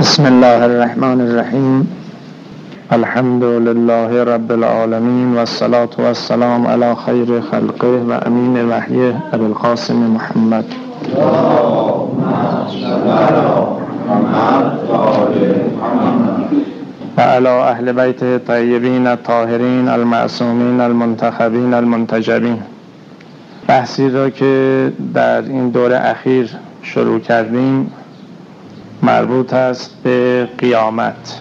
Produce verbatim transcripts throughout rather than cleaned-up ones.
بسم الله الرحمن الرحیم. الحمد لله رب العالمین و الصلاة و السلام علی خیر خلقه و امین وحیه ابی القاسم محمد و علی اهل بیته طیبین الطاهرین المعصومین المنتخبین المنتجبین. بحثی را که در این دور اخیر شروع کردیم مربوط است به قیامت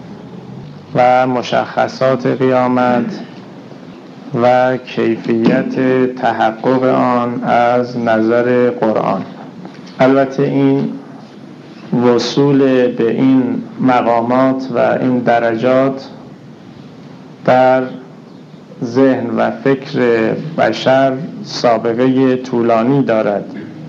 و مشخصات قیامت و کیفیت تحقق آن از نظر قرآن. البته این وصول به این مقامات و این درجات در ذهن و فکر بشر سابقه طولانی دارد.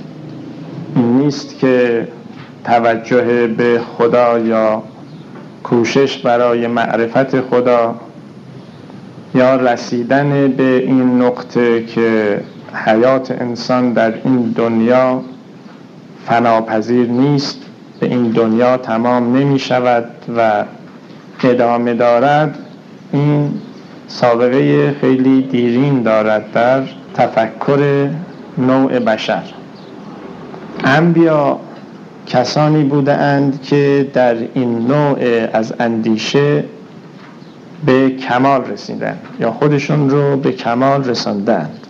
این نیست که توجه به خدا یا کوشش برای معرفت خدا یا رسیدن به این نقطه که حیات انسان در این دنیا فناپذیر نیست، به این دنیا تمام نمی شود و ادامه دارد، این سابقه خیلی دیرین دارد در تفکر نوع بشر. انبیا کسانی بودند که در این نوع از اندیشه به کمال رسیدند یا خودشون رو به کمال رساندند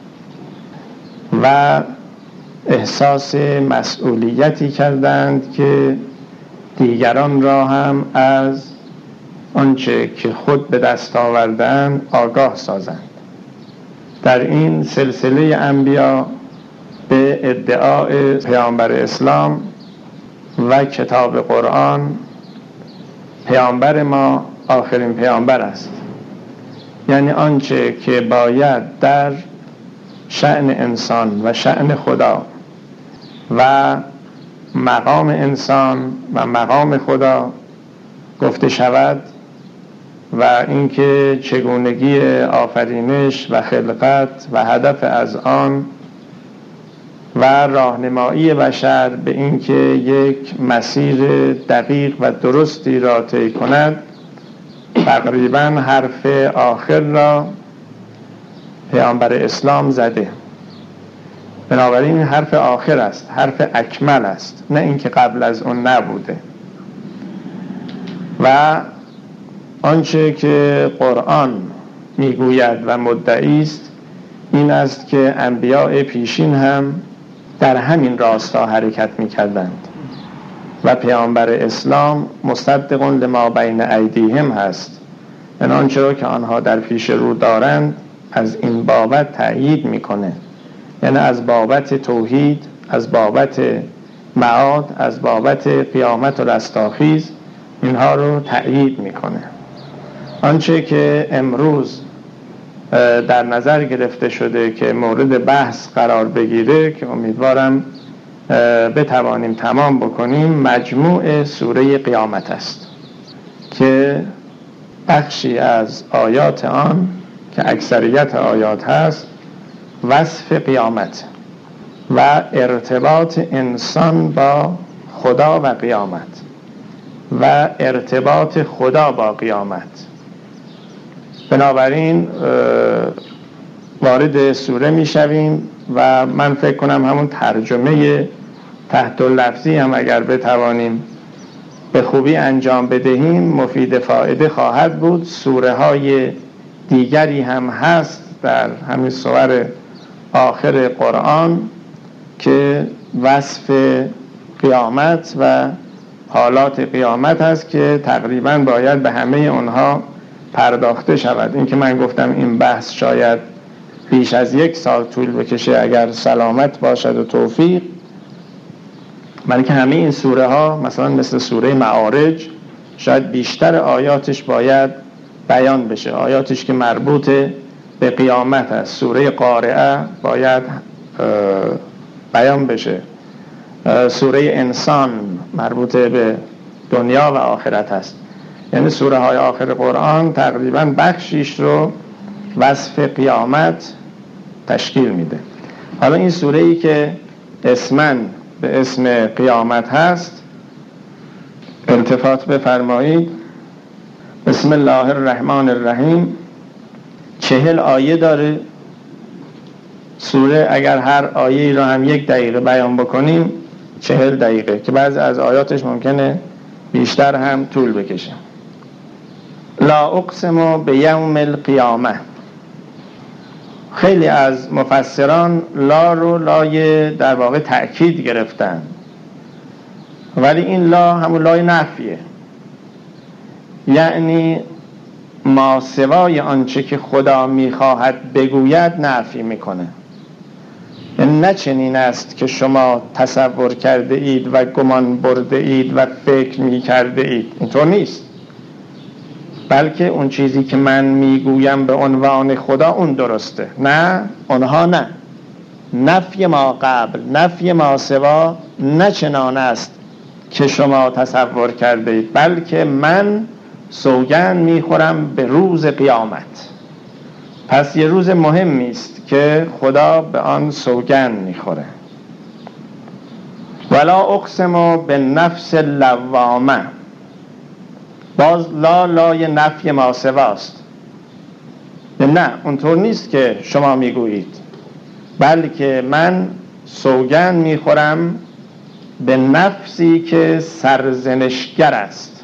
و احساس مسئولیتی کردند که دیگران را هم از آنچه که خود به دست آوردند آگاه سازند. در این سلسله انبیا به ادعای پیامبر اسلام و کتاب قرآن پیامبر ما آخرین پیامبر است، یعنی آنچه که باید در شأن انسان و شأن خدا و مقام انسان و مقام خدا گفته شود و اینکه چگونگی آفرینش و خلقت و هدف از آن و راهنمایی بشر به اینکه یک مسیر دقیق و درستی را طی کند، تقریبا حرف آخر را پیامبر اسلام زده. بنابراین حرف آخر است، حرف اکمل است، نه اینکه قبل از اون نبوده. و آنچه که قرآن میگوید و مدعی است این است که انبیاء پیشین هم در همین راستا حرکت می‌کردند و پیامبر اسلام مصدق لما بین ایدیهم هست، یعنی آنچه را که آنها در پیش رو دارند از این بابت تأیید میکنه، یعنی از بابت توحید، از بابت معاد، از بابت قیامت و رستاخیز اینها رو تأیید میکنه. آنچه که امروز در نظر گرفته شده که مورد بحث قرار بگیره که امیدوارم بتوانیم تمام بکنیم، مجموع سوره قیامت است که بخشی از آیات آن که اکثریت آیات هست وصف قیامت و ارتباط انسان با خدا و قیامت و ارتباط خدا با قیامت. بنابراین وارد سوره می شویم و من فکر کنم همون ترجمه تحت لفظی هم اگر بتوانیم به خوبی انجام بدهیم مفید فایده خواهد بود. سوره های دیگری هم هست در همین سور آخر قرآن که وصف قیامت و حالات قیامت هست که تقریبا باید به همه اونها پرداخته شود. این که من گفتم این بحث شاید بیش از یک سال طول بکشه اگر سلامت باشد و توفیق، من که همه این سوره ها مثلا مثل سوره معارج شاید بیشتر آیاتش باید بیان بشه، آیاتش که مربوط به قیامت است. سوره قارعه باید بیان بشه، سوره انسان مربوط به دنیا و آخرت است. یعنی سوره های آخر قرآن تقریبا بخشیش رو وصف قیامت تشکیل میده. حالا این سوره ای که اسمن به اسم قیامت هست التفات بفرمایید. بسم الله الرحمن الرحیم. چهل آیه داره سوره. اگر هر آیه را هم یک دقیقه بیان بکنیم چهل دقیقه، که بعضی از آیاتش ممکنه بیشتر هم طول بکشه. لا اقسم بیوم القیامه. خیلی از مفسران لا رو لای در واقع تأکید گرفتن، ولی این لا همون لای نفیه، یعنی ما سوای آنچه که خدا میخواهد بگوید نفی میکنه. یعنی نه چنین است که شما تصور کرده اید و گمان برده اید و فکر می کرده اید، اینطور نیست، بلکه اون چیزی که من میگویم به عنوان خدا اون درسته، نه اونها نه. نفی ما قبل، نفی ما سوا نه چنان است که شما تصور کرده اید، بلکه من سوگند میخورم به روز قیامت. پس یه روز مهمی است که خدا به آن سوگند میخوره. ولا اقسم بالنفس اللوامه. باز لا لای نفی ما سواست. نه اونطور نیست که شما میگویید، بلکه من سوگند میخورم به نفسی که سرزنشگر است،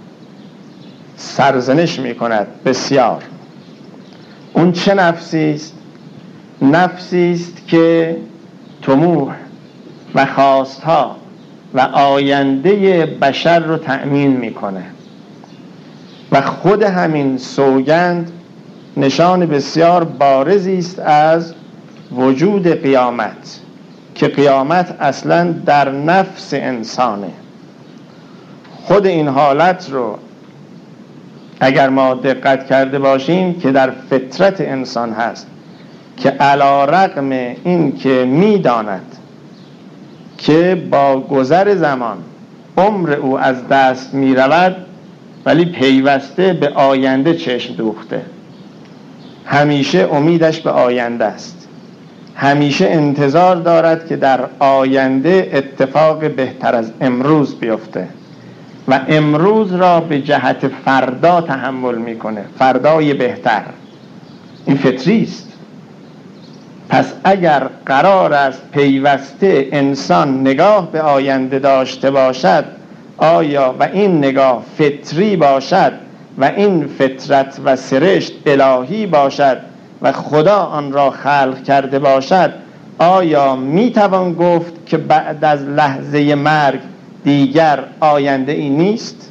سرزنش میکند بسیار. اون چه نفسی است؟ نفسی است که طموح و خواستها و آینده بشر رو تأمین میکنه و خود همین سوگند نشان بسیار بارزی است از وجود قیامت، که قیامت اصلا در نفس انسانه. خود این حالت رو اگر ما دقت کرده باشیم که در فطرت انسان هست، که علی رغم این که میداند که با گذر زمان عمر او از دست می رود، ولی پیوسته به آینده چشم دوخته، همیشه امیدش به آینده است، همیشه انتظار دارد که در آینده اتفاق بهتر از امروز بیفته و امروز را به جهت فردا تحمل میکنه، فردای بهتر. این فطری است. پس اگر قرار است پیوسته انسان نگاه به آینده داشته باشد، آیا و این نگاه فطری باشد و این فطرت و سرشت الهی باشد و خدا آن را خلق کرده باشد، آیا میتوان گفت که بعد از لحظه مرگ دیگر آینده ای نیست؟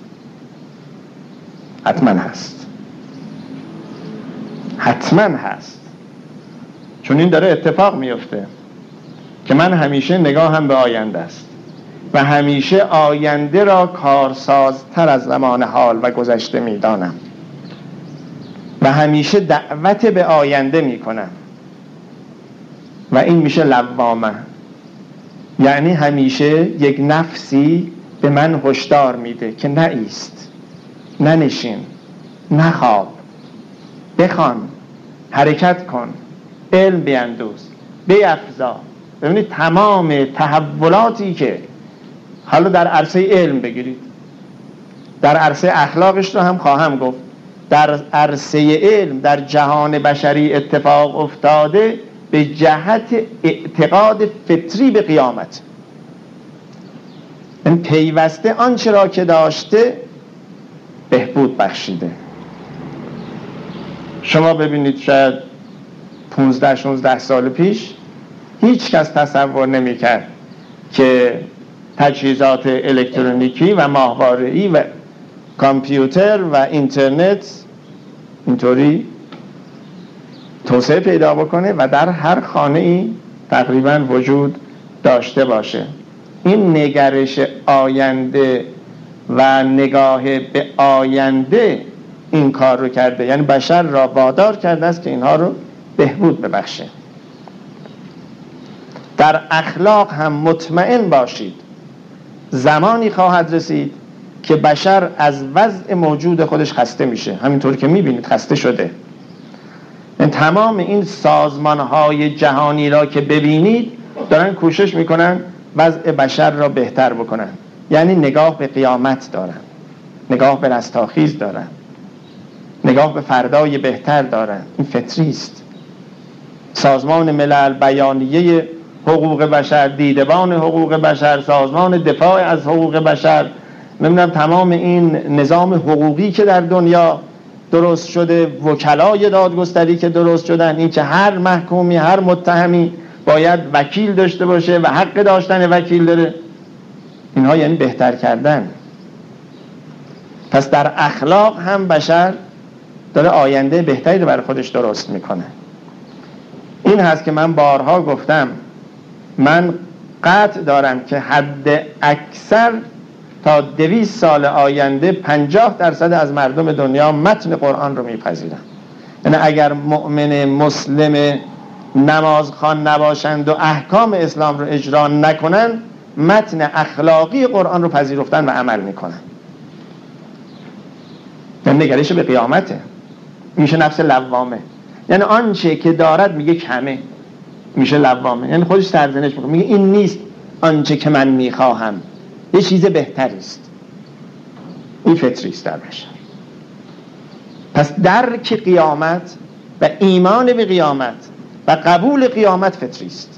حتما هست، حتما هست، چون این داره اتفاق میفته که من همیشه نگاهم به آینده است و همیشه آینده را کارسازتر از زمان حال و گذشته میدانم و همیشه دعوت به آینده میکنم و این میشه لوامه. یعنی همیشه یک نفسی به من هشدار میده که نایست، ننشین، نخواب، بخوان، حرکت کن، علم بیندوز، بیفزا. ببینید تمام تحولاتی که حالا در عرصه علم بگیرید، در عرصه اخلاقش رو هم خواهم گفت، در عرصه علم در جهان بشری اتفاق افتاده به جهت اعتقاد فطری به قیامت. این پیوسته آنچه را که داشته بهبود بخشیده. شما ببینید شاید پونزده شانزده سال پیش هیچ کس تصور نمی کرد که تجهیزات الکترونیکی و ماهواره‌ای و کامپیوتر و اینترنت اینطوری توسعه پیدا بکنه و در هر خانه ای تقریبا وجود داشته باشه. این نگرش آینده و نگاه به آینده این کار رو کرده، یعنی بشر را وادار کرده است که اینها رو بهبود ببخشه. در اخلاق هم مطمئن باشید زمانی خواهد رسید که بشر از وضع موجود خودش خسته میشه، همینطور که میبینید خسته شده. این تمام این سازمانهای جهانی را که ببینید دارن کوشش میکنن وضع بشر را بهتر بکنن، یعنی نگاه به قیامت دارن. نگاه به رستاخیز دارن، نگاه به فردای بهتر دارن. این فطری است. سازمان ملل، بیانیه حقوق بشر، دیدبان حقوق بشر، سازمان دفاع از حقوق بشر، نمیدونم تمام این نظام حقوقی که در دنیا درست شده، وکلای دادگستری که درست شدن، این که هر محکومی، هر متهمی باید وکیل داشته باشه و حق داشتن وکیل داره، اینها یعنی بهتر کردن. پس در اخلاق هم بشر داره آینده بهتری رو برای خودش درست میکنه. این هست که من بارها گفتم، من قطع دارم که حد اکثر تا دویست سال آینده پنجاه درصد از مردم دنیا متن قرآن رو میپذیرن. یعنی اگر مؤمن مسلم نمازخوان نباشند و احکام اسلام رو اجرا نکنن، متن اخلاقی قرآن رو پذیرفتن و عمل میکنن. یعنی نگرش به قیامته، میشه نفس لوامه. یعنی آنچه که دارد میگه کمه، میشه لوامه. یعنی خودش سرزنش میکنه، میگه این نیست آنچه که من میخواهم، یه چیز بهتری است. این فطری است در بشر. پس درک قیامت و ایمان به قیامت و قبول قیامت فطری است.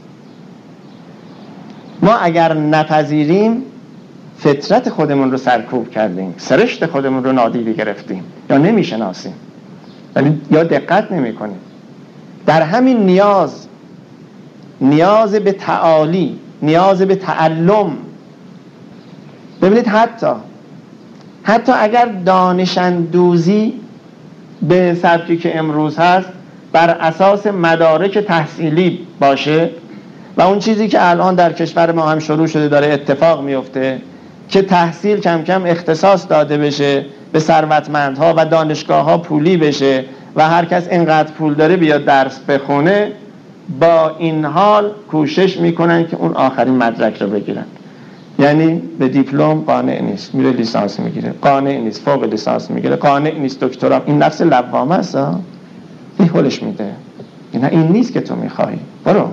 ما اگر نپذیریم فطرت خودمون رو سرکوب کردیم، سرشت خودمون رو نادیده گرفتیم، یا نمیشناسیم، یعنی یا دقت نمی کنیم. در همین نیاز نیاز به تعالی، نیاز به تعلم. ببینید حتی حتی اگر دانش‌اندوزی به سبکی که امروز هست بر اساس مدارک تحصیلی باشه و اون چیزی که الان در کشور ما هم شروع شده داره اتفاق میفته که تحصیل کم کم اختصاص داده بشه به ثروتمندها و دانشگاه‌ها پولی بشه و هر کس اینقدر پول داره بیاد درس بخونه، با این حال کوشش میکنن که اون آخرین مدرک رو بگیرن. یعنی به دیپلم قانع نیست، میره لیسانس میگیره، قانع نیست فوق لیسانس میگیره، قانع نیست دکترا. این نفس لوامه است. این حلش میده، این این نیست که تو میخوای، برو.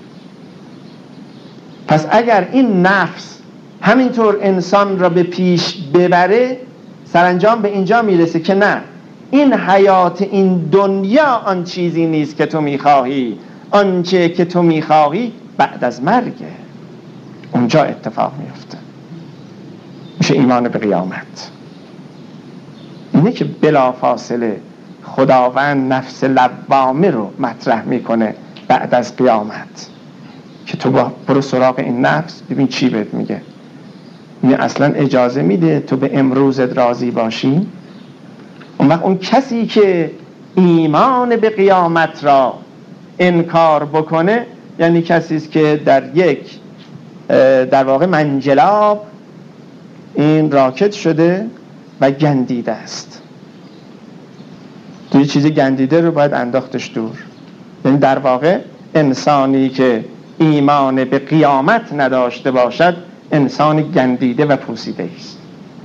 پس اگر این نفس همینطور انسان را به پیش ببره، سرانجام به اینجا میرسه که نه، این حیات این دنیا آن چیزی نیست که تو میخواهی، آنچه که تو میخواهی بعد از مرگه. اونجا اتفاق میفته، میشه ایمان به قیامت. اینه که بلا فاصله خداوند نفس لوامه رو مطرح میکنه بعد از قیامت، که تو برو سراغ این نفس ببین چی بهت میگه. این اصلا اجازه میده تو به امروزت راضی باشی؟ اون وقت اون کسی که ایمان به قیامت را انکار بکنه، یعنی کسی است که در یک در واقع منجلاب این راکت شده و گندیده است. توی چیزی گندیده رو باید انداختش دور. یعنی در واقع انسانی که ایمان به قیامت نداشته باشد انسان گندیده و پوسیده است.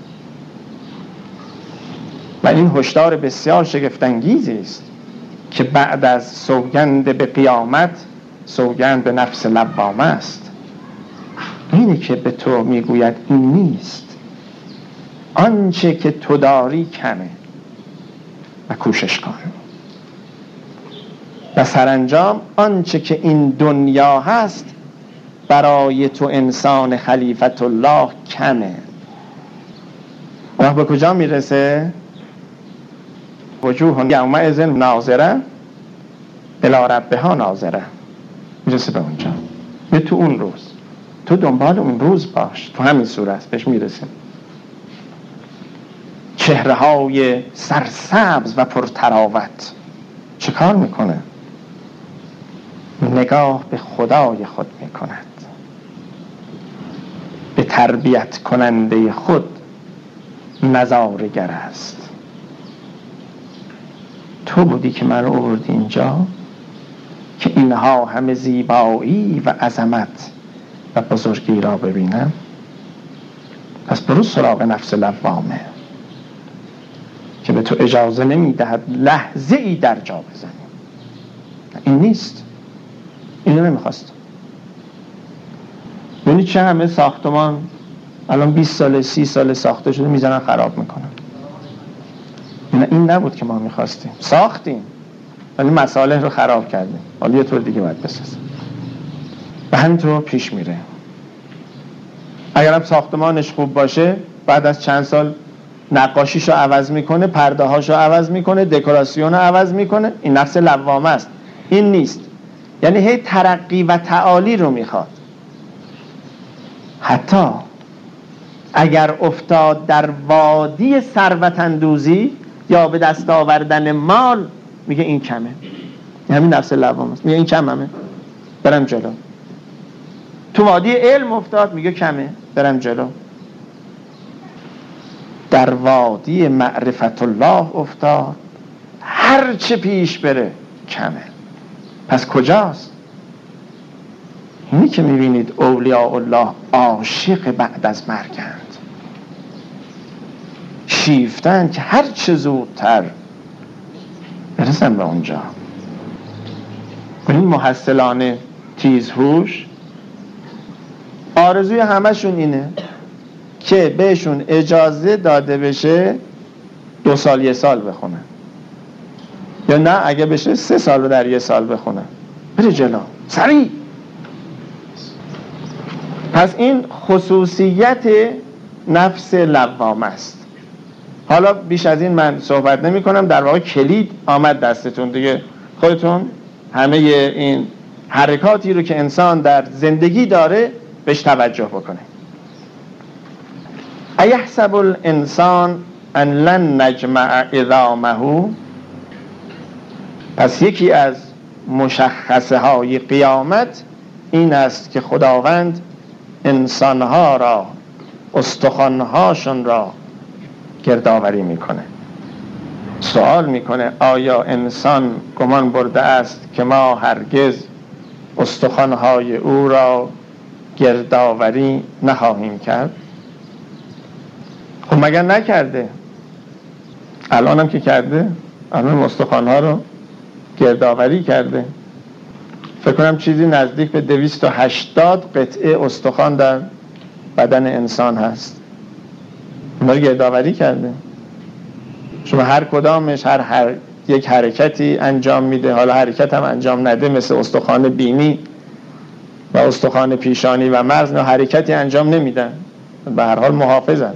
و این هشدار بسیار شگفت‌انگیزی است که بعد از سوگند به قیامت سوگند به نفس لوامه است. اینه که به تو میگوید این نیست، آنچه که تو داری کمه و کوشش کن. و سرانجام آنچه که این دنیا هست برای تو انسان خلیفت الله کمه. وقت به کجا میرسه؟ وجوه یومئذ ناظره الی ربها ناظره. میرسه به اونجا. به تو اون روز، تو دنبال اون روز باش. تو همین صورت بهش میرسه. چهره های سرسبز و پرتراوت چه کار میکنه؟ نگاه به خدای خود میکند، به تربیت کننده خود نظاره‌گر است. تو بودی که من رو آوردی اینجا که اینها همه زیبایی و عظمت و بزرگی را ببینم. پس برو سراغ نفس لوامه که به تو اجازه نمیدهد لحظه ای در جا بزنی. این نیست، اینو نمیخواست. ببینید چه همه ساختمان الان بیست ساله سی ساله ساخته شده میزنن خراب میکنن. این نبود که ما میخواستیم، ساختیم ولی مصالح رو خراب کردیم، حالا یه طور دیگه باید بسازیم و همینطور پیش میره. اگرم ساختمانش خوب باشه بعد از چند سال نقاشیش رو عوض میکنه، پرده هاش رو عوض میکنه، دکوراسیون رو عوض میکنه. این نفس لوامه است، این نیست. یعنی هی ترقی و تعالی رو میخواد. حتی اگر افتاد در وادی ثروت اندوزی یا به دست آوردن مال، میگه این کمه. همین نفس لوامه است، میگه این کمه، برم جلو. تو وادی علم افتاد، میگه کمه، برم جلو. در وادی معرفت الله افتاد، هر چه پیش بره کمه. پس کجاست؟ اینی که میبینید اولیاء الله عاشق بعد از مرگند، شیفتن که هر چه زودتر برسن به اونجا. این محصلان تیزهوش آرزوی همشون اینه که بهشون اجازه داده بشه دو سال یه سال بخونن، یا نه اگه بشه سه سال رو در یه سال بخونن. بره جلو سریع. پس این خصوصیت نفس لوامه است. حالا بیش از این من صحبت نمی کنم. در واقع کلید آمد دستتون دیگه، خودتون همه این حرکاتی رو که انسان در زندگی داره بهش توجه بکنه. ایحسب الانسان ان لن نجمع عظامه. پس یکی از مشخصه های قیامت این است که خداوند انسانها را، استخوانهاشون را گردآوری میکنه. سوال میکنه آیا انسان گمان برده است که ما هرگز استخوانهای او را گردآوری نخواهیم کرد؟ خب مگر نکرده؟ الان هم که کرده، الان استخوانها رو گردآوری کرده. فکر کنم چیزی نزدیک به دویست و هشتاد قطعه استخوان در بدن انسان هست. اونا رو گردآوری کرده. شما هر کدامش هر, هر یک حرکتی انجام میده. حالا حرکت هم انجام نده، مثل استخوان بینی و استخوان پیشانی و مغز، نه حرکتی انجام نمیدن، به هر حال محافظن.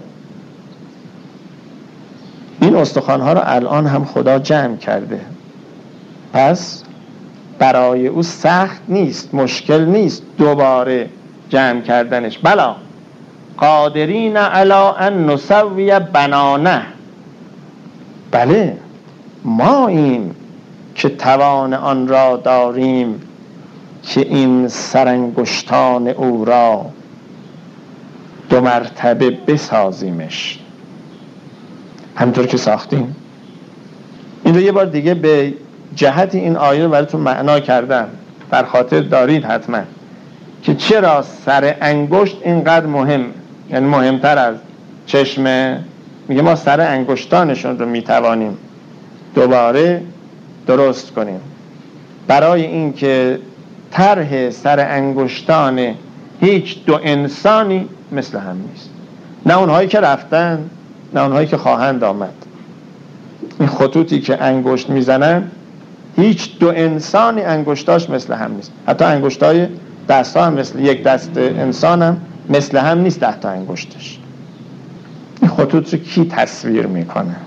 این استخوانها رو الان هم خدا جمع کرده. پس برای او سخت نیست، مشکل نیست دوباره جمع کردنش. بلا قادرین علی ان نسوی بنانه. بله ما این که توان آن را داریم که این سرانگشتان او را دو مرتبه بسازیمش، همطور که ساختیم. این رو یه بار دیگه به جهت این آیه رو براتون معنا کردم، در خاطر دارید حتما که چرا سر انگشت اینقدر مهم، یعنی مهمتر از چشمه. میگه ما سر انگشتانشون رو میتوانیم دوباره درست کنیم، برای اینکه طرح سر انگشتان هیچ دو انسانی مثل هم نیست، نه اونهایی که رفتن نه اونهایی که خواهند آمد. این خطوطی که انگشت میزنن هیچ دو انسانی انگشتاش مثل هم نیست. حتی انگشتای دست ها هم مثل یک دست انسان هم مثل هم نیست، ده تا انگشتش. این خطوط رو کی تصویر میکنه؟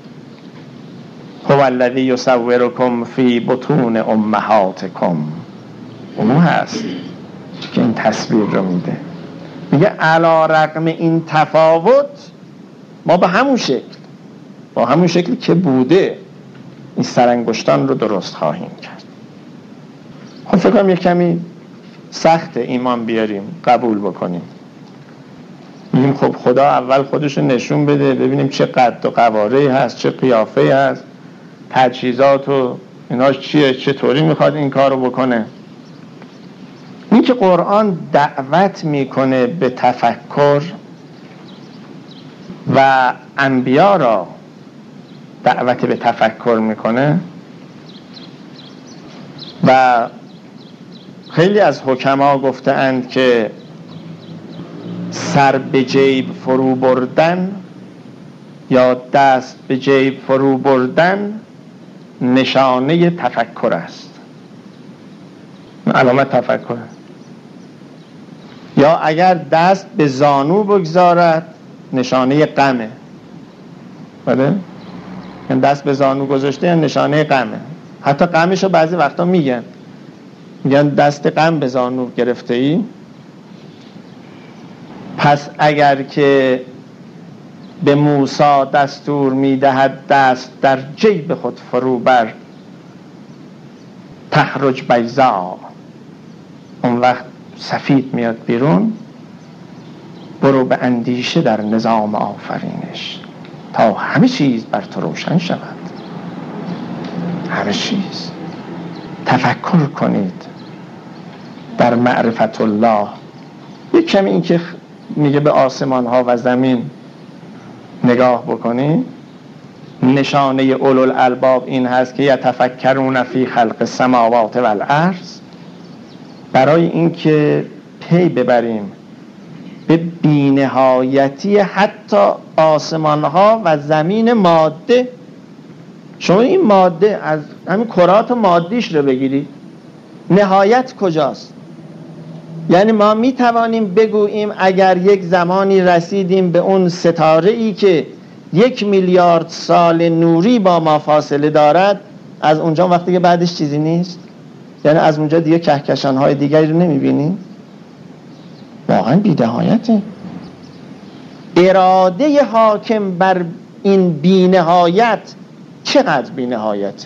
هو الذی یصورکم فی بطون امهاتکم. اون هست که این تصویر رو میده. میگه علی رغم این تفاوت ما به همون شکل با همون شکلی که بوده این سرانگشتان رو درست خواهیم کرد. خب فکر کنم یک کمی سخت ایمان بیاریم، قبول بکنیم. میگیم خب خدا اول خودشو نشون بده ببینیم چه قد و قواره هست، چه قیافه هست، تجهیزات و ایناش چیه، چطوری میخواد این کارو بکنه. این که قرآن دعوت میکنه به تفکر و انبیا را دعوت به تفکر میکنه و خیلی از حکما گفته اند که سر به جیب فرو بردن یا دست به جیب فرو بردن نشانه تفکر است. علامت تفکر. یا اگر دست به زانو بگذارد نشانه غمه. بله؟ یعنی دست به زانو گذاشته یعنی نشانه غمه. حتی غمشو بعضی وقتا میگن میگن دست غم به زانو گرفته ای. پس اگر که به موسی دستور میدهد دست در جیب خود فرو بر تخرج بیضا، اون وقت سفید میاد بیرون، برو به اندیشه در نظام آفرینش تا همه چیز بر تو روشن شود. همه چیز تفکر کنید در معرفت الله. یک کمی این که میگه به آسمان ها و زمین نگاه بکنید، نشانه اولو الالباب این هست که یتفکرون فی خلق السماوات و الارض، برای اینکه پی ببریم به بی‌نهایتی حتی آسمان ها و زمین ماده. شما این ماده از همین کرات مادیش رو بگیرید، نهایت کجاست؟ یعنی ما می توانیم بگوییم اگر یک زمانی رسیدیم به اون ستاره ای که یک میلیارد سال نوری با ما فاصله دارد، از اونجا وقتی که بعدش چیزی نیست، یعنی از اونجا دیگه کهکشان های دیگری رو نمی بینیم. واقعا بی‌نهایته. اراده حاکم بر این بی‌نهایت چقدر بی‌نهایت،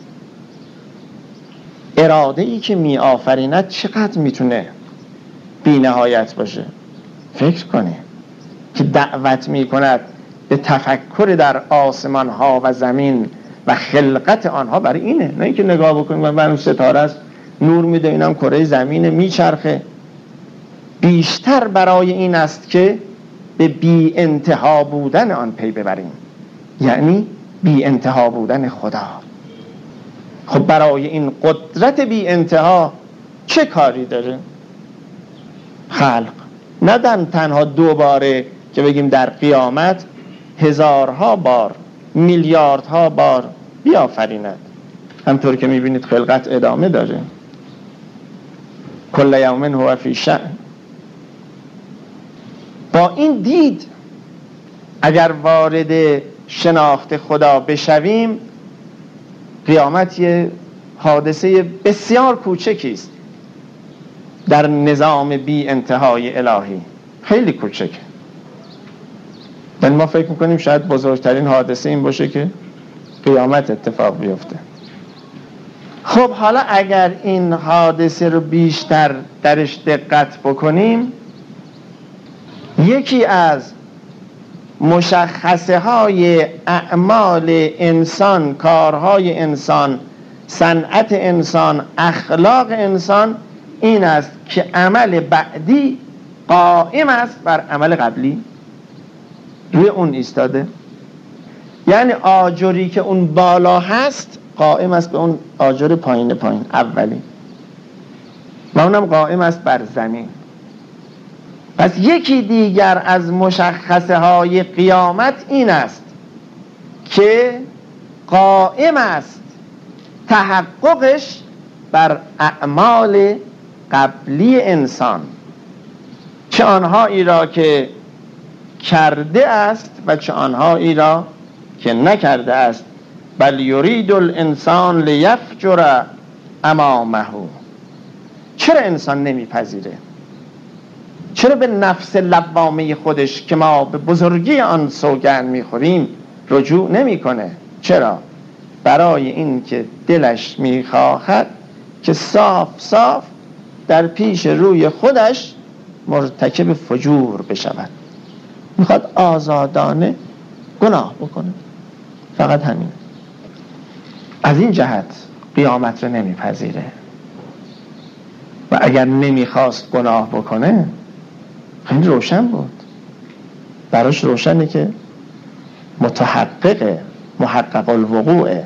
اراده ای که می آفریند چقدر میتونه بی‌نهایت باشه. فکر کنه که دعوت می کند به تفکر در آسمان ها و زمین و خلقت آنها. برای اینه، نه اینکه نگاه بکنیم و من اون ستاره است نور میده اینم کره زمین میچرخه. بیشتر برای این است که به بی انتها بودن آن پی ببریم، یعنی بی انتها بودن خدا. خب برای این قدرت بی انتها چه کاری داره خلق؟ ندن تنها دو باره که بگیم در قیامت هزارها بار، میلیاردها بار بیافریند. همطور که میبینید خلقت ادامه داره. کل یوم هو فی شأن. با این دید اگر وارد شناخت خدا بشویم، قیامت یه حادثه بسیار کوچکی است در نظام بی انتهای الهی، خیلی کوچکه. یعنی ما فکر میکنیم شاید بزرگترین حادثه این باشه که قیامت اتفاق بیفته. خب حالا اگر این حادثه رو بیشتر درش دقت بکنیم، یکی از مشخصه های اعمال انسان، کارهای انسان، صنعت انسان، اخلاق انسان این است که عمل بعدی قائم است بر عمل قبلی، روی اون ایستاده. یعنی آجری که اون بالا هست قائم است به اون آجر پایین پایین اولی و اونم قائم است بر زمین. پس یکی دیگر از مشخصه های قیامت این است که قائم است تحققش بر اعمال قبلی انسان، چه آنهایی را که کرده است و چه آنهایی را که نکرده است. بل یرید الانسان لیفجر امامه. چرا انسان نمیپذیره؟ چرا به نفس لوامه خودش که ما به بزرگی آن سوگند میخوریم رجوع نمیکنه؟ چرا؟ برای این که دلش میخواهد که صاف صاف در پیش روی خودش مرتکب فجور بشود، میخواد آزادانه گناه بکنه، فقط همین. از این جهت قیامت رو نمیپذیره و اگر نمیخواست گناه بکنه خیلی روشن بود، براش روشنه که متحققه، محقق الوقوعه.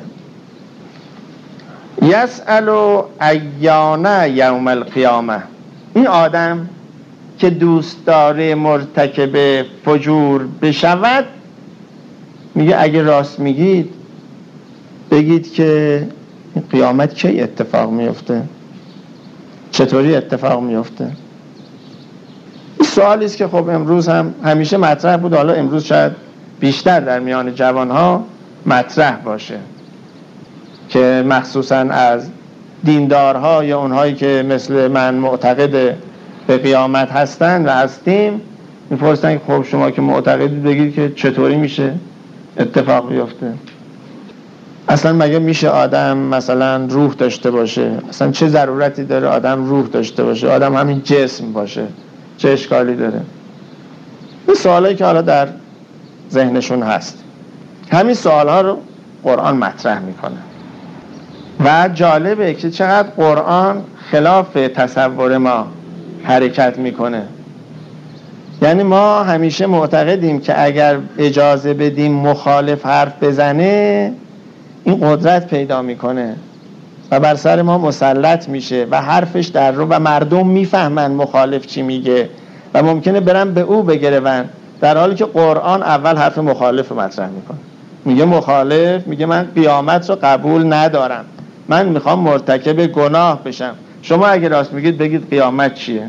یسأل ایان یوم القیامه. این آدم که دوست داره مرتکب فجور بشود میگه اگه راست میگید بگید که قیامت کی اتفاق میفته، چطوری اتفاق میفته. این سوالی است که خب امروز هم همیشه مطرح بود، حالا امروز شاید بیشتر در میان جوانها مطرح باشه که مخصوصا از دیندارها یا اونهایی که مثل من معتقد به قیامت هستن و هستیم میپرسن که خب شما که معتقدید بگید که چطوری میشه اتفاق بیفته. اصلا مگه میشه آدم مثلا روح داشته باشه؟ اصلا چه ضرورتی داره آدم روح داشته باشه؟ آدم همین جسم باشه، چه اشکالی داره؟ این سوالایی که حالا در ذهنشون هست، همین سوالها رو قرآن مطرح میکنه و جالبه که چقدر قرآن خلاف تصور ما حرکت میکنه. یعنی ما همیشه معتقدیم که اگر اجازه بدیم مخالف حرف بزنه این قدرت پیدا میکنه و بر سر ما مسلط میشه و حرفش در رو و مردم میفهمن مخالف چی میگه و ممکنه برن به او بگرون، در حالی که قرآن اول حرف مخالف رو مطرح میکنه. میگه مخالف میگه من قیامت رو قبول ندارم، من میخوام مرتکب گناه بشم، شما اگه راست میگید بگید قیامت چیه.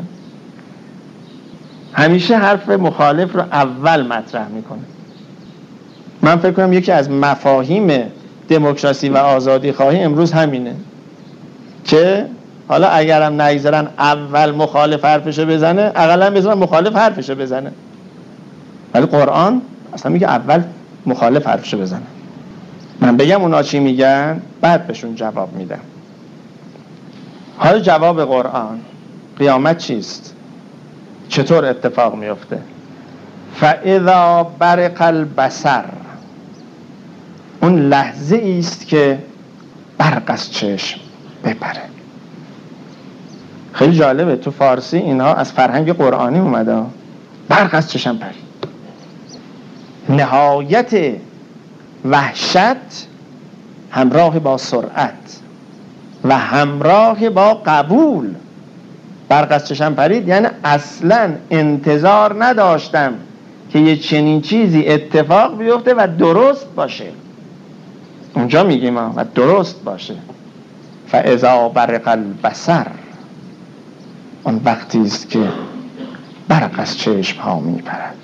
همیشه حرف مخالف رو اول مطرح میکنه. من فکر کنم یکی از مفاهیم دموکراسی و آزادی خواهی امروز همینه که حالا اگرم نگذارن اول مخالف حرفشو بزنه، اقلا بذارن مخالف حرفشو بزنه، ولی قرآن اصلا میگه اول مخالف حرفشو بزنه. من بگم اونا چی میگن بعد بهشون جواب میدم. حالا جواب قرآن، قیامت چیست؟ چطور اتفاق میفته؟ فاذا برق البصر، اون لحظه ایست که برق از چشم بپره. خیلی جالبه، تو فارسی اینها از فرهنگ قرآنی اومده. برق از چشم پرید، نهایت وحشت همراه با سرعت و همراه با قبول. برق از چشم پرید یعنی اصلا انتظار نداشتم که یه چنین چیزی اتفاق بیفته و درست باشه. اونجا میگیم و درست باشه. فاذا برق البصر، اون وقتی است که برق از چشم ها میپرد.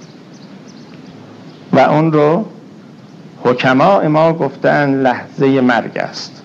و اون رو حکما ما گفتن لحظه مرگ است،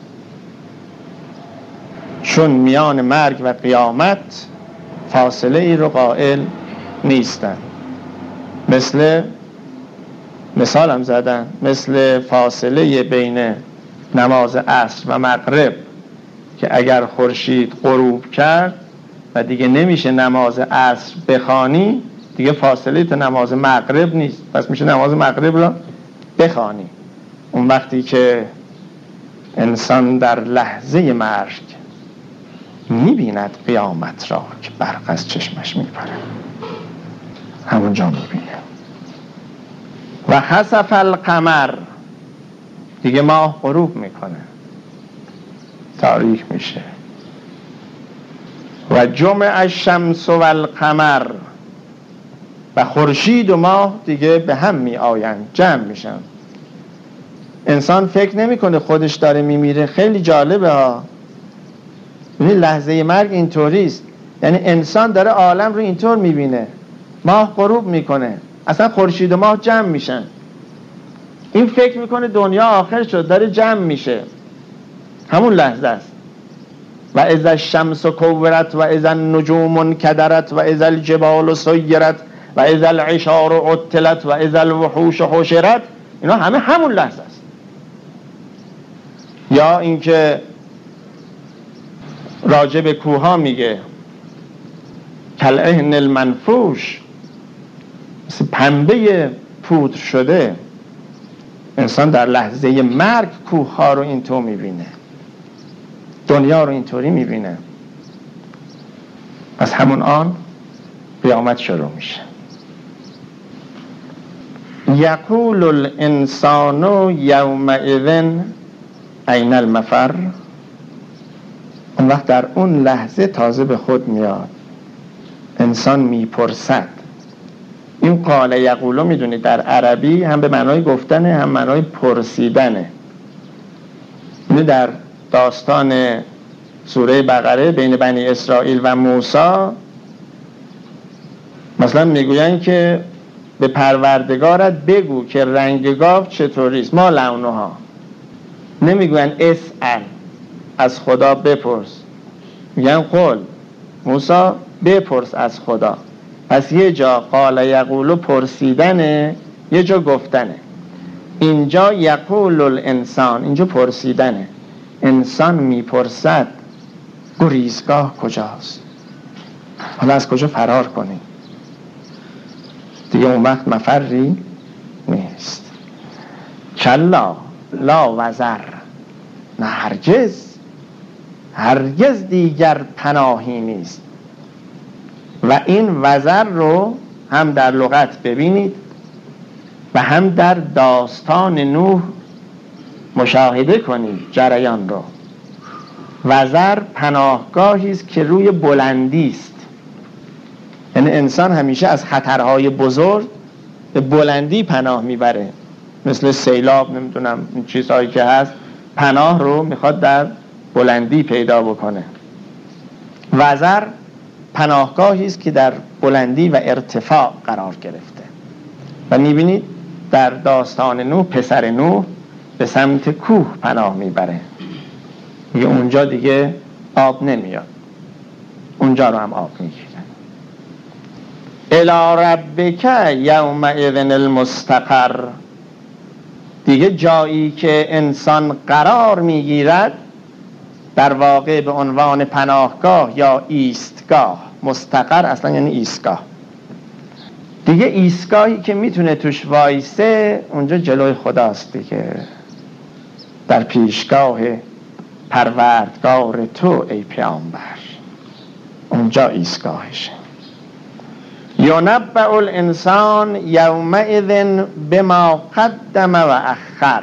چون میان مرگ و قیامت فاصله ای رو قائل نیستن. مثل مثالم زدن، مثل فاصله بین نماز عصر و مغرب که اگر خورشید غروب کرد و دیگه نمیشه نماز عصر بخوانی، دیگه فاصله تا نماز مغرب نیست، پس میشه نماز مغرب را بخوانی. اون وقتی که انسان در لحظه مرگ میبیند قیامت را که برق از چشمش میپره، همونجا میبینه. و خسف القمر، دیگه ماه غروب میکنه، تاریک میشه. و جمع الشمس و القمر، و خورشید و ماه دیگه به هم می آیند، جمع میشن. انسان فکر نمیکنه خودش داره میمیره. خیلی جالبه ها، یعنی لحظه مرگ اینطوری است، یعنی انسان داره عالم رو اینطور میبینه، ماه غروب میکنه، اصلا خورشید و ماه جمع میشن. این فکر میکنه دنیا آخر شد، داره جمع میشه، همون لحظه است. و اذا الشمس کورت و اذا النجوم انکدرت و اذا الجبال سیرت و اذا العشار عطلت و اذا الوحوش حشرت، اینا همه همون لحظه است. یا اینکه راجع به کوها میگه کالعهن المنفوش، مثل پنبه پودر شده. انسان در لحظه مرگ کوه ها رو اینطور میبینه، دنیا رو اینطوری میبینه. پس همون آن قیامت شروع میشه. یقول الانسان یومئذ این المفر، اون وقت در اون لحظه تازه به خود میاد. انسان میپرسد این قال یقولو میدونید در عربی هم به معنای گفتنه هم معنای پرسیدنه. اینو در داستان سوره بقره بین بنی اسرائیل و موسی مثلا میگوین که به پروردگارت بگو که رنگ گاو چطوریست، ما لونها. نمیگوین اسأل، از خدا بپرس، میگن قل موسی بپرس از خدا. پس یه جا قال یقولو پرسیدنه، یه جا گفتنه. اینجا یقول الانسان، اینجا پرسیدنه، انسان میپرسد گریزگاه کجاست، حالا از کجا فرار کنی؟ دیگه اون وقت مفری نیست. کلا لا وزر، نه هرگز، هرگز دیگر پناهی نیست. و این وزر رو هم در لغت ببینید و هم در داستان نوح مشاهده کنید جریان رو. وزر پناهگاهی است که روی بلندی است، یعنی انسان همیشه از خطرهای بزرگ به بلندی پناه میبره، مثل سیلاب، نمیدونم این چیزهایی که هست، پناه رو میخواد در بلندی پیدا بکنه. وزر پناهگاهی است که در بلندی و ارتفاع قرار گرفته. و میبینید در داستان نوح پسر نوح به سمت کوه پناه میبره، میگه اونجا دیگه آب نمیاد، اونجا رو هم آب میگیره. الی ربک یومئذ المستقر، دیگه جایی که انسان قرار میگیرد در واقع به عنوان پناهگاه یا ایستگاه. مستقر اصلا یعنی ایستگاه. دیگه ایستگاهی که میتونه توش وایسه اونجا جلوی خداست دیگه، در پیشگاه پروردگار تو ای پیامبر، اونجا ایستگاهشه. ینبأ الانسان یومئذ بما قدم و اخر،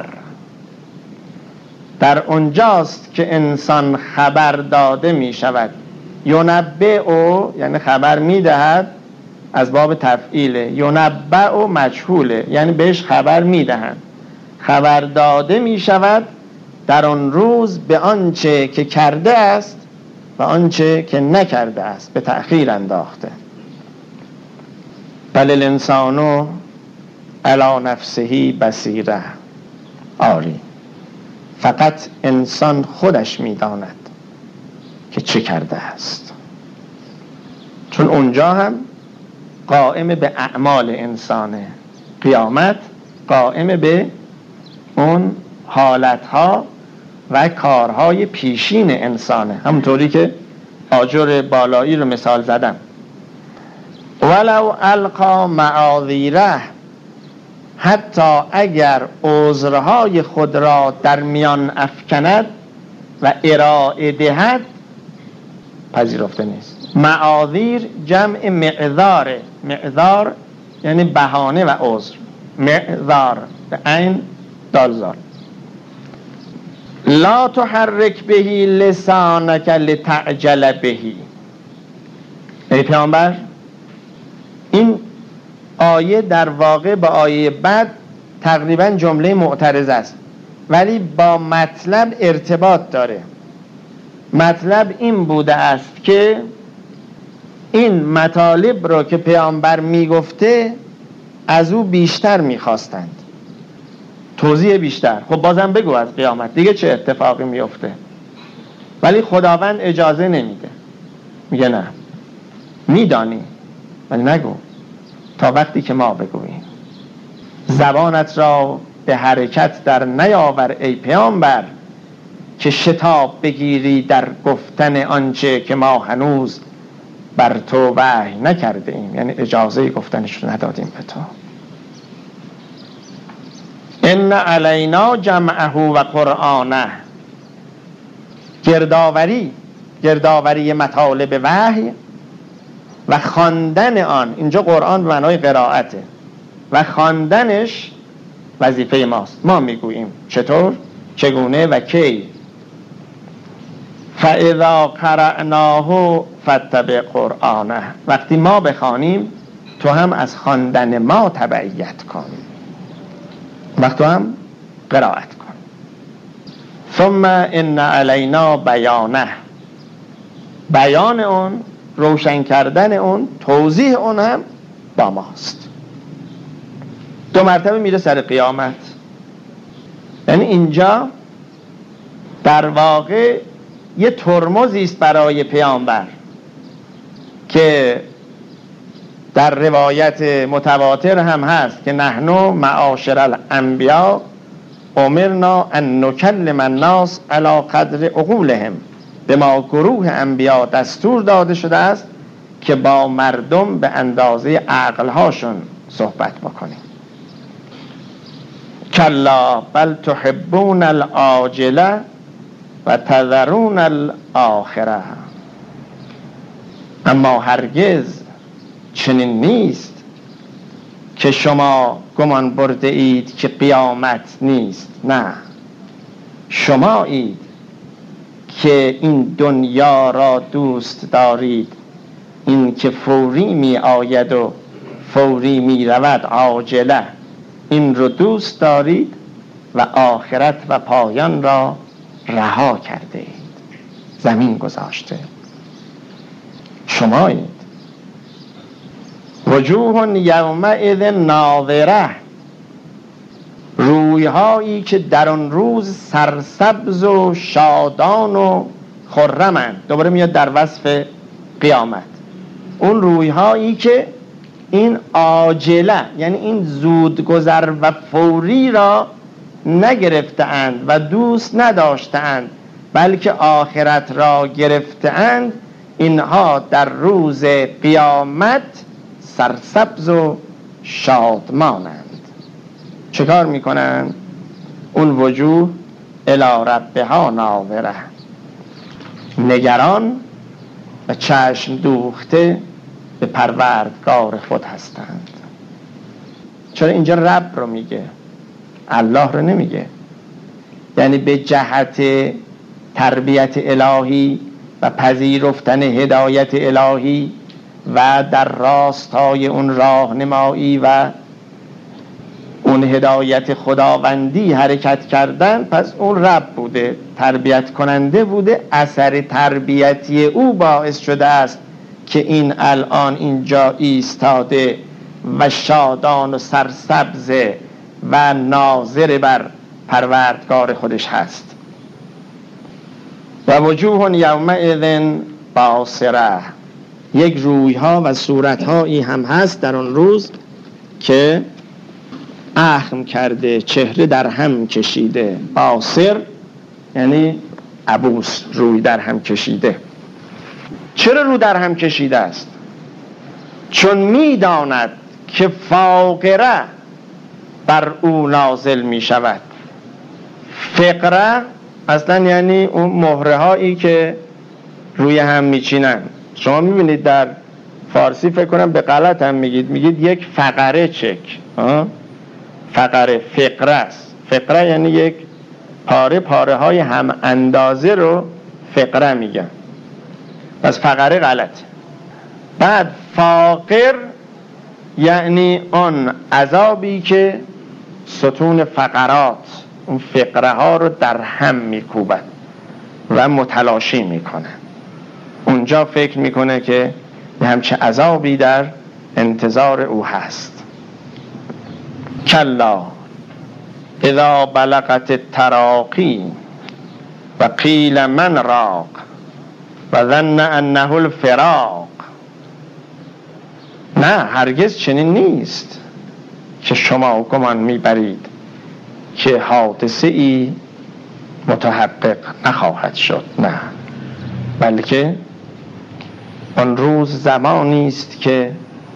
در اونجاست که انسان خبر داده می شود. ینبأ یعنی خبر می دهد، از باب تفعیله. ینبأ مجهوله یعنی بهش خبر می دهند. خبر داده می شود در آن روز به آنچه که کرده است و آنچه که نکرده است، به تأخیر انداخته. بل الانسانو علی نفسه بصیره، آری فقط انسان خودش میداند که چه کرده است، چون اونجا هم قائم به اعمال انسانه. قیامت قائم به اون حالتها و کارهای پیشین انسانه، همونطوری که آجر بالایی رو مثال زدم. ولو القا معاذیره، حتی اگر عذرهای خود را در میان افکند و ارائه دهد، پذیرفته نیست. معاذیر جمع معذاره، معذار یعنی بهانه و عذر، معذار به عین دالزار. لا تحرک بهی لسانک لتعجل بهی، ای پیامبر این آیه در واقع با آیه بعد تقریبا جمله معترض است، ولی با مطلب ارتباط داره. مطلب این بوده است که این مطالب را که پیامبر میگفته از او بیشتر میخواستند، توضیح بیشتر. خب بازم بگو از قیامت دیگه چه اتفاقی میفته، ولی خداوند اجازه نمیده، میگه نه میدانی ولی نگو تا وقتی که ما بگوییم. زبانت را به حرکت در نیاور ای پیامبر که شتاب بگیری در گفتن آنچه که ما هنوز بر تو وحی نکرده ایم، یعنی اجازه گفتنش رو ندادیم به تو. ان علینا جمعه و قرآنه، گردآوری گردآوری مطالب وحی و خواندن آن، اینجا قرآن به معنای قرائته، و خواندنش وظیفه ماست. ما میگوییم چطور، چگونه و کی. فاذا قرأناه فاتبع قرآنه، وقتی ما بخوانیم تو هم از خواندن ما تبعیت کن، وقت تو هم قرائت کن. ثم ان علینا بیانه، بیان اون، روشن کردن اون، توضیح اون هم با ماست. دو مرتبه میره سر قیامت. یعنی اینجا در واقع یه ترمزی است برای پیامبر که در روایت متواتر هم هست که نحنو معاشر الانبیا امرنا ان نکلم الناس علی قدر عقولهم، به ما گروه انبیا دستور داده شده است که با مردم به اندازه عقلهاشون صحبت بکنیم. کلا بل تحبون العاجله و تذرون الاخره، اما هرگز چنین نیست که شما گمان برده اید که قیامت نیست. نه، شما اید که این دنیا را دوست دارید، این که فوری می آید و فوری می رود، عاجله، این رو دوست دارید و آخرت و پایان را رها کرده اید، زمین گذاشته. شمایید. وجوه یومئذ ناظره، رویهایی که در آن روز سرسبز و شادان و خرمند. دوباره میاد در وصف قیامت. اون رویهایی که این عاجله، یعنی این زودگذر و فوری را نگرفته‌اند و دوست نداشته‌اند، بلکه آخرت را گرفته‌اند، اینها در روز قیامت سرسبز و شادمانند. چه کار میکنند؟ اون وجوه الی ربها ناظره، نگران و چشم دوخته به پروردگار خود هستند. چرا اینجا رب رو میگه، الله رو نمیگه؟ یعنی به جهت تربیت الهی و پذیرفتن هدایت الهی و در راستای اون راهنمایی و اون هدایت خداوندی حرکت کردن، پس اون رب بوده، تربیت کننده بوده. اثر تربیتی او باعث شده است که این الان اینجا ایستاده و شادان و سرسبز و ناظر بر پروردگار خودش هست. و وجوه یومئذ باصره، یک رویها و صورتهایی هم هست در اون روز که اخم کرده، چهره در هم کشیده. باصر یعنی عبوس، روی در هم کشیده. چرا رو در هم کشیده است؟ چون میداند که فاقره بر او نازل می شود. فقره اصلا یعنی اون مهره هایی که روی هم میچینن. شما میبینید در فارسی فکر کنم به غلط هم میگید، میگید یک فقره چک. فقره فقره است. فقره یعنی یک پاره پاره های هم اندازه رو فقره میگن، پس فقره غلط. بعد فاقر یعنی آن عذابی که ستون فقرات، اون فقره ها رو در هم میکوبن و متلاشی میکنن. اونجا فکر میکنه که همچه عذابی در انتظار او هست. کلا اذا بلغت التراقی و قیل من راق و ظن انه الفراق. نه، هرگز چنین نیست که شما گمان میبرید که حادثه ای متحقق نخواهد شد. نه، بلکه آن روز زمانی است که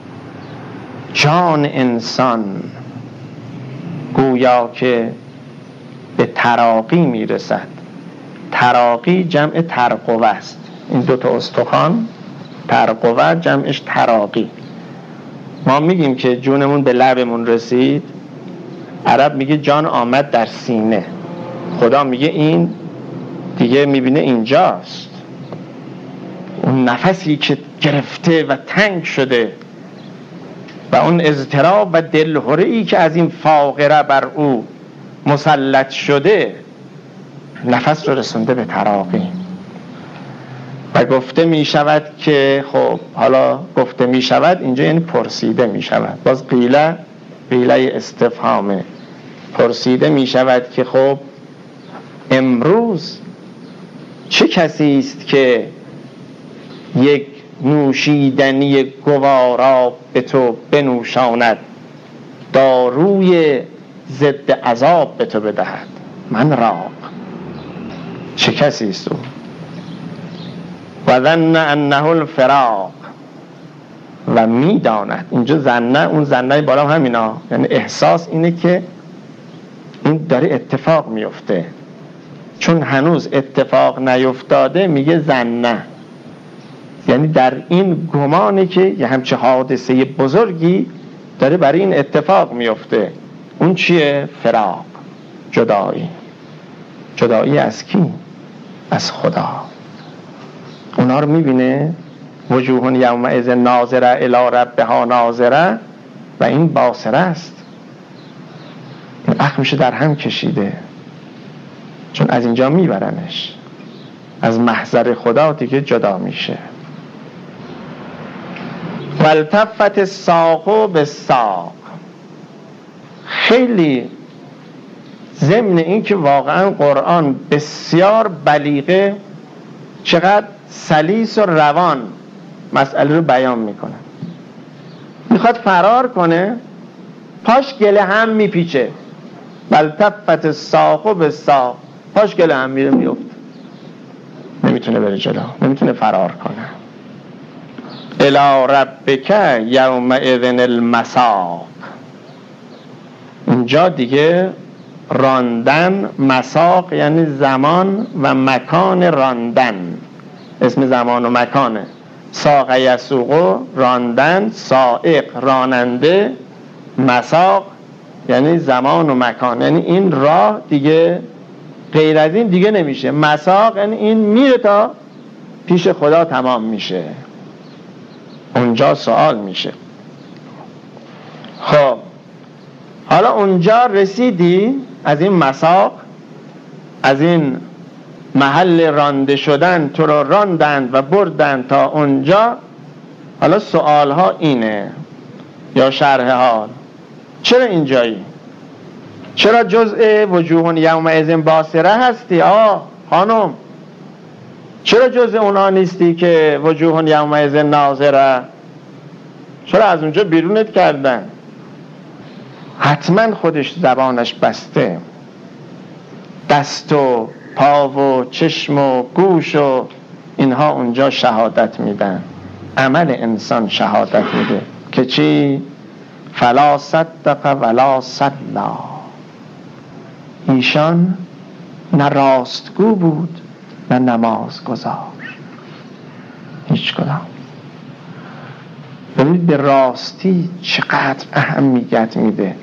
جان انسان گویا که به تراقی میرسد. تراقی جمع ترقوه است. این دوتا استخوان ترقوه جمعش تراقی. ما میگیم که جونمون به لبمون رسید، عرب میگه جان آمد در سینه. خدا میگه این دیگه میبینه اینجاست. اون نفسی که گرفته و تنگ شده و اون اضطراب و دلهره‌ای که از این فاقره بر او مسلط شده نفس رو رسونده به تراقی. و گفته می شود که خب حالا گفته می شود اینجا یعنی پرسیده می شود، باز قیله قیله استفهامه، پرسیده می شود که خب امروز چه کسی است که یک نوشیدنی گوارا به تو بنوشاند، داروی ضد عذاب به تو بدهد؟ من راق. چه کسی است او؟ و ظن انه الفراق، و میداند. اینجا ظنه، اون ظنه بالا همینا، یعنی احساس اینه که این داره اتفاق میفته، چون هنوز اتفاق نیفتاده میگه ظنه، یعنی در این گمانه که یه همچه حادثه بزرگی داره برای این اتفاق میفته. اون چیه؟ فراق، جدایی. جدایی از کی؟ از خدا. اونا رو میبینه وجوه یومئذ ناظره الی ربها ناظره، و این باصره است، این اخمش در هم کشیده، چون از اینجا میبرنش، از محضر خدا دیگه جدا میشه. والتفت الساق بالساق. خیلی ضمن این که واقعا قرآن بسیار بلیغه، چقدر سلیس و روان مسئله رو بیان میکنه. میخواد فرار کنه، پاش گله هم میپیچه. والتفت الساق بالساق، پاش گله هم میره میفته، نمیتونه بره جلو، نمیتونه فرار کنه. الی ربک یومئذ المساق. اینجا دیگه راندن، مساق یعنی زمان و مکان راندن، اسم زمان و مکانه. ساق یسوق راندن، سائق راننده، مساق یعنی زمان و مکان، یعنی این راه دیگه غیر از این دیگه نمیشه. مساق یعنی این میره تا پیش خدا تمام میشه. اونجا سوال میشه. خب حالا اونجا رسیدی، از این مساق، از این محل رانده شدن تو رو راندند و بردند تا اونجا. حالا سوال ها اینه یا شرح حال، چرا اینجایی؟ چرا جزء وجوه یومئذ باسره هستی؟ آه خانم، چرا جزء اونا نیستی که وجوه یومئذ ناظره؟ چرا از اونجا بیرونت کردن؟ حتما خودش زبانش بسته، دست و پا و چشم و گوش و اینها اونجا شهادت میدن. عمل انسان شهادت میده که چی؟ فلا صدق ولا صلا. ایشان نه راستگو بود نه نماز گذار، هیچ کدام. ببینید به راستی چقدر اهمیت میده.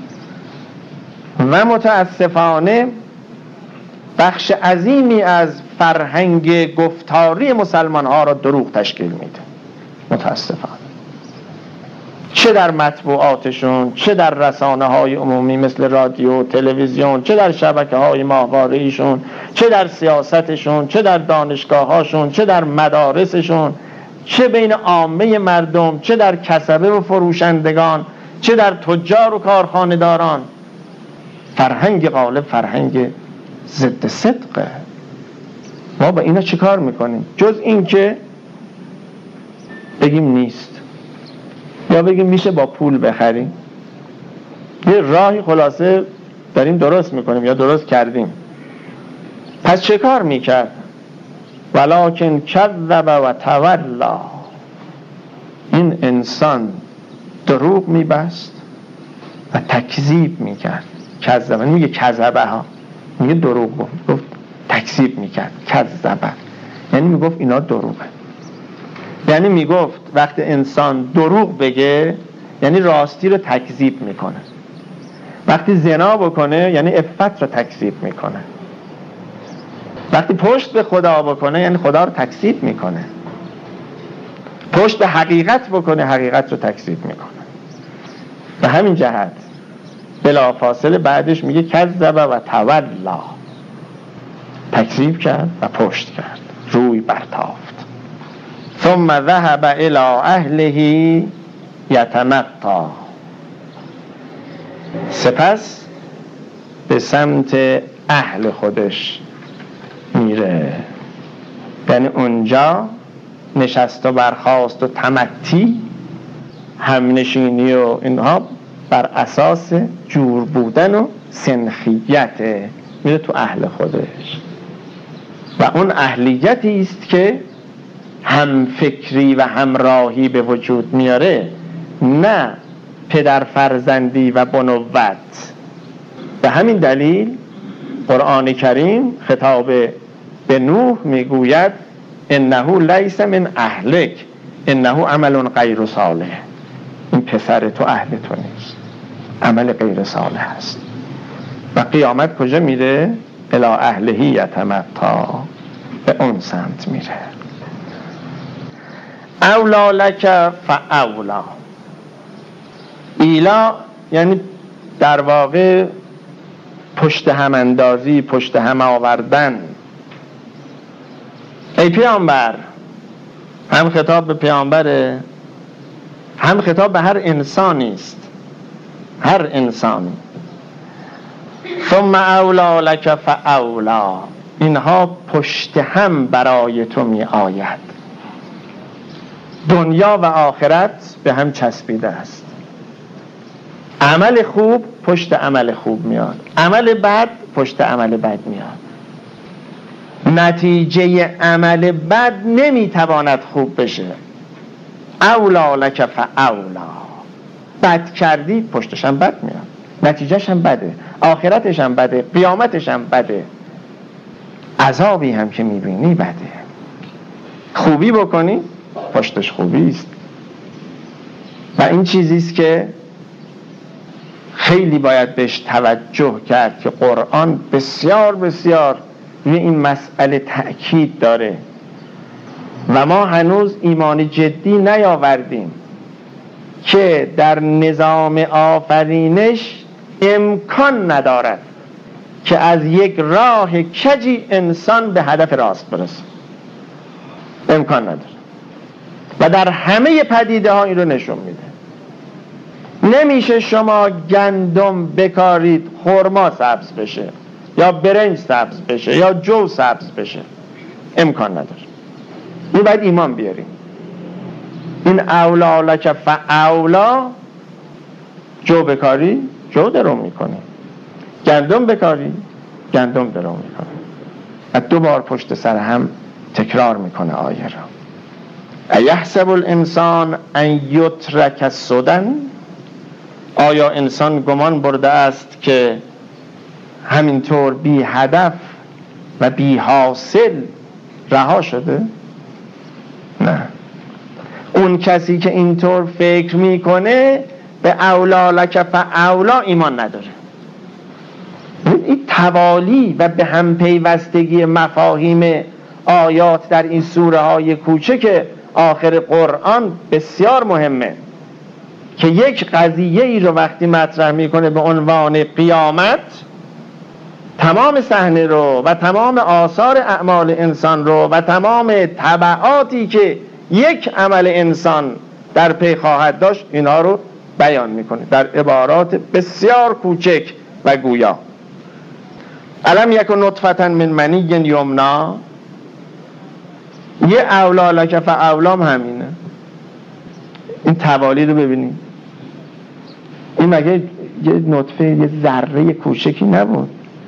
و متاسفانه بخش عظیمی از فرهنگ گفتاری مسلمان ها را دروغ تشکیل میده، متاسفانه. چه در مطبوعاتشون، چه در رسانه های عمومی مثل رادیو، تلویزیون، چه در شبکه های ماهواره ایشون، چه در سیاستشون، چه در دانشگاه هاشون، چه در مدارسشون، چه بین عامه مردم، چه در کسبه و فروشندگان، چه در تجار و کارخانه‌داران. فرهنگ غالب فرهنگ ضد صدقه. ما با اینا چی کار میکنیم؟ جز این که بگیم نیست، یا بگیم میشه با پول بخریم. یه راهی خلاصه داریم درست میکنیم یا درست کردیم. پس چه کار میکرد؟ ولکن کذب و تولا. این انسان دروغ میبست و تکذیب میکرد. کذب میگه کذبه ها، میگه دروغ گفت، گفت تکذیب میکرد. کذبه یعنی میگفت اینا دروغه، یعنی میگفت وقتی انسان دروغ بگه یعنی راستی رو تکذیب میکنه. وقتی زنا بکنه یعنی عفت رو تکذیب میکنه. وقتی پشت به خدا بکنه یعنی خدا رو تکذیب میکنه. پشت به حقیقت بکنه حقیقت رو تکذیب میکنه. به همین جهت بلا فاصله بعدش میگه کذب و تولا، تکذیب کرد و پشت کرد، روی برتافت. ثم ذهب الی اهله یتمطی، سپس به سمت اهل خودش میره، یعنی اونجا نشست و برخاست و تمتی، همنشینی و اینها بر اساس جور بودن و سنخیت، میره تو اهل خودش و اون اهلیتی است که هم فکری و همراهی به وجود میاره، نه پدر فرزندی و بنوت. به همین دلیل قرآن کریم خطاب به نوح میگوید انه لیس من اهلک انه عمل غیر صالح، این پسر تو اهل تو نیست، عمل غیر صالح است. و قیامت کجا میره؟ الی اهله یتمطی، به اون سمت میره. اولا لک فاولا، ایلا یعنی در واقع پشت هم اندازی، پشت هم آوردن. ای پیامبر، هم خطاب به پیامبره، هم خطاب به هر انسانی است، هر انسانی. ثم اولا لک فاولا، اینها پشت هم برای تو می آید. دنیا و آخرت به هم چسبیده است. عمل خوب پشت عمل خوب میاد، عمل بد پشت عمل بد میاد. نتیجه عمل بد نمیتواند خوب بشه. اولا لک فاولا، بد کردی پشتش هم بد میاد، نتیجهش هم بده، آخرتش هم بده، قیامتش هم بده، عذابی هم که میبینی بده. خوبی بکنی پشتش خوبی است. و این چیزیست که خیلی باید بهش توجه کرد که قرآن بسیار بسیار روی این مسئله تأکید داره و ما هنوز ایمان جدی نیاوردیم که در نظام آفرینش امکان ندارد که از یک راه کجی انسان به هدف راست برسه، امکان نداره. و در همه پدیده ها این رو نشون میده. نمیشه شما گندم بکارید خرما سبز بشه، یا برنج سبز بشه، یا جو سبز بشه، امکان نداره. این باید ایمان بیاریم. این اولا لک فاولا، جو بکاری جو درو میکنه، گندم بکاری گندم درو میکنه. و دو بار پشت سر هم تکرار میکنه آیه را. ایحسب الانسان ان یترک سدی، آیا انسان گمان برده است که همینطور بی هدف و بی حاصل رها شده؟ نه. اون کسی که اینطور فکر میکنه به اولا لک فاولا ایمان نداره. این توالی و به هم پیوستگی مفاهیم آیات در این سوره های کوچک آخر قرآن بسیار مهمه که یک قضیه ای رو وقتی مطرح میکنه به عنوان قیامت، تمام صحنه رو و تمام آثار اعمال انسان رو و تمام تبعاتی که یک عمل انسان در پی خواهد داشت، اینا رو بیان میکنه در عبارات بسیار کوچک و گویا. الم یکن نطفة من منی یمنا، یه اولا لک فاولام همینه. این توالی رو ببینید، این مگه یه نطفه، یه ذره کوچکی نبود؟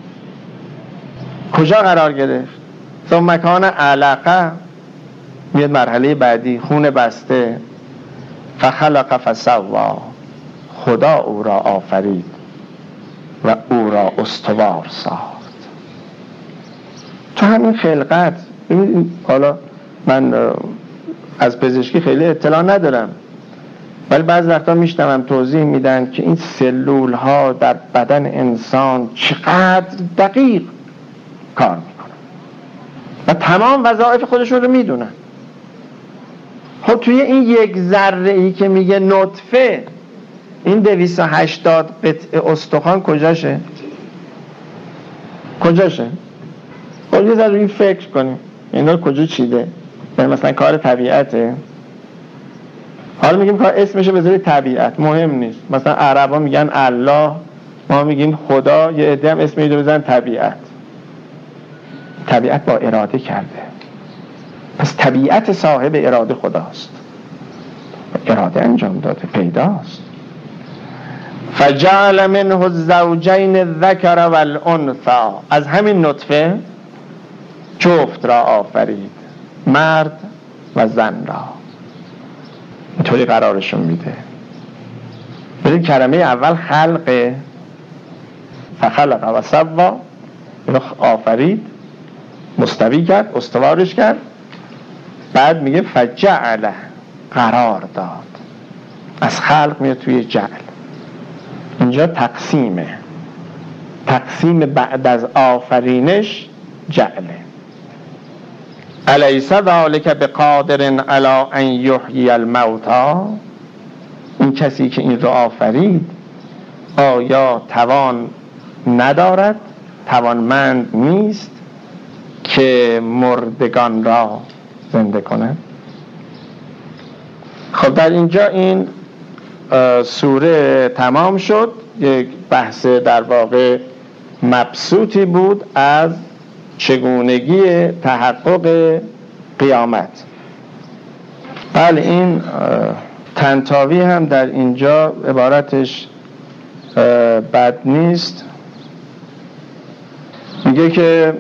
کجا قرار گرفت؟ ثم کان علقه، میاد مرحله بعدی، خون بسته. فخلق فسوا، خدا او را آفرید و او را استوار ساخت. تو همین خلقت ببینید، حالا من از پزشکی خیلی اطلاع ندارم ولی بعض وقتا میشنوم توضیح میدن که این سلول ها در بدن انسان چقدر دقیق کار میکنن و تمام وظایف خودشون رو میدونن. خب توی این یک ذره ای که میگه نطفه، این دویست و هشتاد قطعه استخوان کجاشه؟ کجاشه؟ خب یه ذره روی فکر کنیم اینا کجا چیده؟ مثلا کار طبیعته؟ حالا میگیم کار اسمشو بذاری طبیعت، مهم نیست. مثلا عربا میگن الله، ما میگیم خدا، یه عده هم اسم میدو بزن طبیعت. طبیعت با اراده کرده، پس طبیعت صاحب اراده خداست، اراده انجام داده، پیداست. فجعل منه الزوجین الذکر والانثی، از همین نطفه جفت را آفرید، مرد و زن را. اینطوری قرارشون میده. ببین کلمه اول خلقه، فخلق و سوا، اینو آفرید، مستوی کرد، استوارش کرد. بعد میگه فجعل، قرار داد. از خلق میاد توی جعل. اینجا تقسیمه، تقسیم بعد از آفرینش جعله. الیس ذلک بقادر علی ان یحیی الموتی، این کسی که این رو آفرید آیا توان ندارد، توانمند نیست که مردگان را زنده کند؟ خب در اینجا این سوره تمام شد. یک بحث در واقع مبسوطی بود از چگونگی تحقق قیامت. بله این طنطاوی هم در اینجا عبارتش بد نیست، میگه که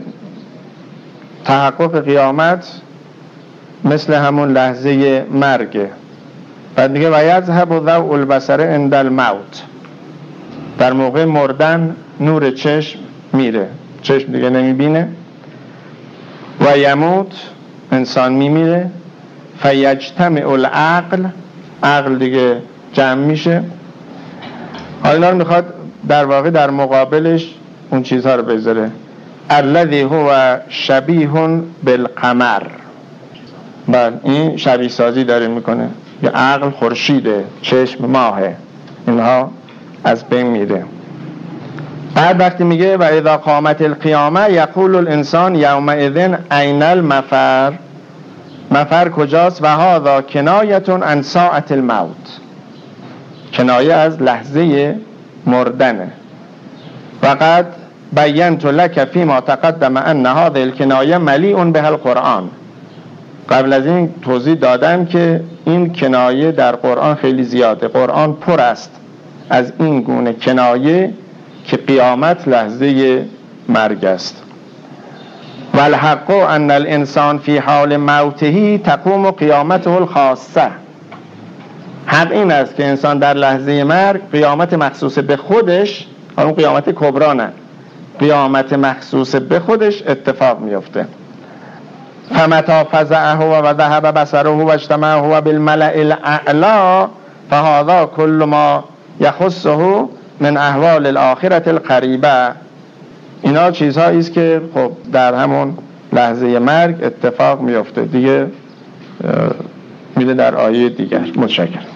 تحقق قیامت مثل همون لحظه مرگه. بعد میگه و یذهب ضوء البصر عند الموت، در موقع مردن نور چشم میره، چشم دیگه نمیبینه. و یموت، انسان میمیره. فیجتمع العقل، عقل دیگه جمع میشه. حالا میخواد در واقع در مقابلش اون چیزها رو بذاره. الذی هو شبیه بالقمر، بله این شبیه سازی داره میکنه. یه عقل خورشیده، چشم ماهه، اینها از بین میره. بعد وقتی میگه و اذا قامت القیامه یقول الانسان یومئذ این المفر، مفر کجاست؟ و هذا کنایه عن ساعة الموت، کنایه از لحظه مردنه. وقد بینت لك فيما تقدم ان هذه الکنایه ملیء به القرآن، قبل از این توضیح دادم که این کنایه در قرآن خیلی زیاده. قرآن پر است از این گونه کنایه که قیامت لحظه مرگ است. والحق ان الانسان فی حال موته تقوم قیامته الخاصه، حق این است که انسان در لحظه مرگ قیامت مخصوص به خودش، اون قیامت کبرا نه، قیامت مخصوص به خودش اتفاق میفته. فمتا فزعه و ذهب بصره و اجتمع هو بالملأ الاعلی فهذا كل ما یخصه من احوال الاخرة القریبه. اینا چیزهایی است که خب در همون لحظه مرگ اتفاق میفته دیگه، میده در آیه دیگر. متشکرم.